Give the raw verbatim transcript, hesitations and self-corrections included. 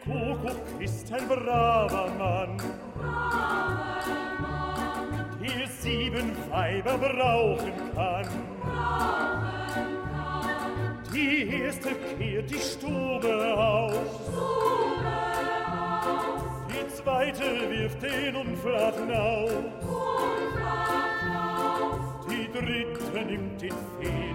Kuckuck ist ein braver Mann, der sieben Weiber brauchen kann. Die erste kehrt die Stube auf, die zweite wirft den Unflat auf, die dritte nimmt den Fee.